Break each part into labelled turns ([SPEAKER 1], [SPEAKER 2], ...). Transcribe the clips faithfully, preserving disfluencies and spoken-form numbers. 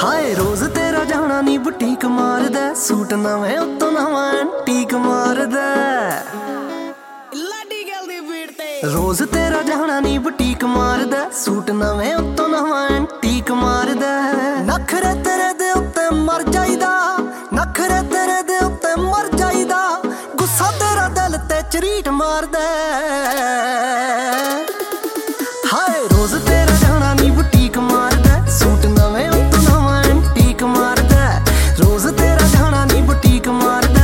[SPEAKER 1] ਹਾਏ ਰੋਜ਼ ਤੇਰਾ ਜਾਣਾ ਨੀ ਬੁਟੀਕ ਮਾਰਦਾ, ਸੂਟ ਨਵੇਂ ਉੱਤੋਂ ਨਵਾਂ ਐਂਟੀਕ ਮਾਰਦਾ।
[SPEAKER 2] ਲਾਡੀ ਗੱਲ ਦੀ ਬੀਟ ਤੇ
[SPEAKER 1] ਰੋਜ਼ ਤੇਰਾ ਜਾਣਾ ਨੀ ਬੁਟੀਕ ਮਾਰਦਾ, ਸੂਟ ਨਵੇਂ ਉੱਤੋਂ ਨਵਾਂ ਐਂਟੀਕ ਮਾਰਦਾ। ਨਖਰੇ ਤੇਰੇ ਦੇ ਉੱਤੇ ਮਰ ਜਾਈਦਾ, ਨਖਰੇ ਤੇਰੇ ਦੇ ਉੱਤੇ ਮਰ ਜਾਈਦਾ, ਗੁੱਸਾ ਤੇਰਾ ਦਿਲ ਤੇ ਝਰੀਟ ਮਾਰਦਾ। ਹਾਏ ਰੋਜ਼ ਤੇਰਾ ਜਾਣਾ ਨੀ ਬੁਟੀਕ ਮਾਰਦਾ, ਸੂਟ ਨਵੇਂ ਉੱਤੋਂ ਨਵਾਂ ਐਂਟੀਕ ਮਾਰਦਾ। ਰੋਜ਼ ਤੇਰਾ ਜਾਣਾ ਨੀ ਬੁਟੀਕ ਮਾਰਦਾ।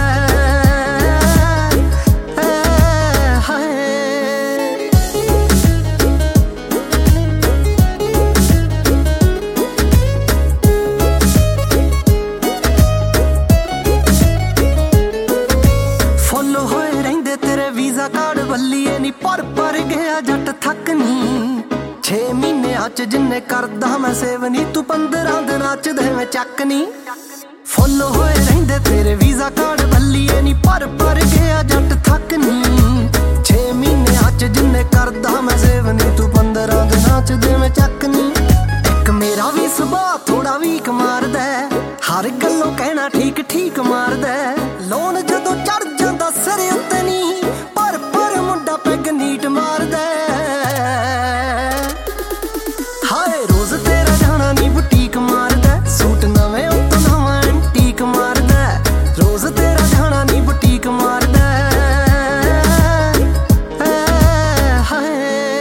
[SPEAKER 1] ਫੁੱਲ ਹੋਏ ਰਹਿੰਦੇ ਤੇਰੇ ਵੀਜ਼ਾ ਕਾਰਡ ਵੱਲੀਏ ਨੀ, ਪਰ ਪਰ ਗਿਆ ਜੱਟ ਥੱਕ ਨੀ। ਛੇ ਮਹੀਨਿਆਂ ਚ ਜਿੰਨੇ ਕਰਦਾ ਮੈਂ ਸੇਵ ਨੀ, ਤੂੰ ਪੰਦਰਾਂ ਦਿਨਾਂ ਚ ਦੇਵੇਂ ਚੱਕ ਨੀ। ਫੁੱਲ ਹੋਏ ਰਹਿੰਦੇ ਤੇਰੇ ਵੀਜ਼ਾ ਕਾਰਡ ਵੱਲੀਏ ਨੀ, ਪਰ ਪਰ ਗਿਆ ਜੱਟ ਥੱਕ ਨੀ। ਛੇ ਮਹੀਨਿਆਂ ਚ ਜਿੰਨੇ ਕਰਦਾ ਮੈਂ ਸੇਵ ਨੀ, ਤੂੰ ਪੰਦਰਾਂ ਦਿਨਾਂ ਚ ਦੇਵੇਂ ਚੱਕ ਨੀ। ਇੱਕ ਮੇਰਾ ਵੀ ਸੁਭਾਅ ਥੋੜਾ ਵੀਕ ਮਾਰਦਾ, ਹਰ ਗੱਲੋਂ ਕਹਿਣਾ ਠੀਕ ਠੀਕ ਮਾਰਦਾ। ਲੋਨ ਜਦੋਂ ਚੜ ਜਾਂਦਾ ਸਿਰ ਉੱਤੇ ਨੀ, ਪਰ ਪਰ ਮੁੰਡਾ ਪੈਗ ਨੀਟ ਮਾਰਦਾ। ਹਾਏ ਰੋਜ਼ ਤੇਰਾ ਜਾਣਾ ਨੀ ਬੁਟੀਕ ਮਾਰਦਾ, ਸੂਟ ਨਵੇਂ ਉੱਤੋਂ ਨਵਾਂ ਐਂਟੀਕ ਮਾਰਦਾ। ਰੋਜ਼ ਤੇਰਾ ਜਾਣਾ ਨੀ ਬੁਟੀਕ ਮਾਰਦਾ। ਹਾਏ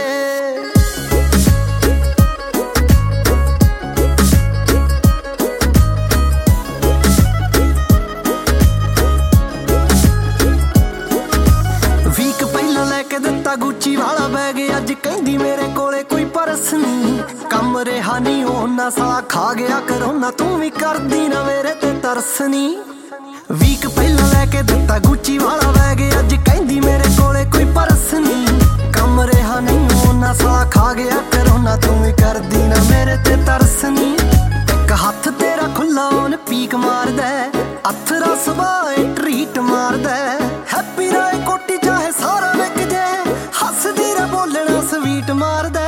[SPEAKER 1] ਵੀਕ ਪਹਿਲਾਂ ਲੈ ਕੇ ਦਿੱਤਾ ਗੁੱਚੀ ਵਾਲਾ ਬੈਗ, ਅੱਜ ਕਹਿੰਦੀ ਮੇਰੇ ਕੋਲੇ ਕੋਈ ਪਰਸ ਨੀ। ਕੰਮ ਰਿਹਾ ਨੀ ਉਹਨਾਂ ਸਾਲਾ ਖਾ ਗਿਆ ਕਰੋਨਾ, ਤੂੰ ਵੀ ਕਰਦੀ ਨਾ ਮੇਰੇ ਤੇ ਤਰਸ ਨੀ। ਵੀਕ ਪਹਿਲਾਂ ਲੈ ਕੇ ਦਿੱਤਾ ਗੁੱਚੀ ਵਾਲਾ ਬੈਗ, ਅੱਜ ਕਹਿੰਦੀ ਮੇਰੇ ਕੋਲੇ ਕੋਈ ਪਰਸ ਨੀ। ਕੰਮ ਰਿਹਾ ਨਹੀਂ ਉਹਨਾਂ ਸਾਲਾ ਖਾ ਗਿਆ ਕਰੋਨਾ, ਤੂੰ ਵੀ ਕਰਦੀ ਨਾ ਮੇਰੇ ਤੇ ਤਰਸ ਨੀ। ਇੱਕ ਹੱਥ ਤੇਰਾ ਖੁੱਲਾ ਉਹਨ ਪੀਕ ਮਾਰਦਾ, ਅਥਰਾ ਸੁਭਾਅ ਟਰੀਟ ਮਾਰਦਾ। ਹੈਪੀ ਰਾਏ ਕੋਟੀ ਚਾਹੇ ਸਾਰਾ ਵਿਕ ਜੇ, ਹੱਸਦੀ ਰ ਬੋਲਣਾ ਸਵੀਟ ਮਾਰਦਾ।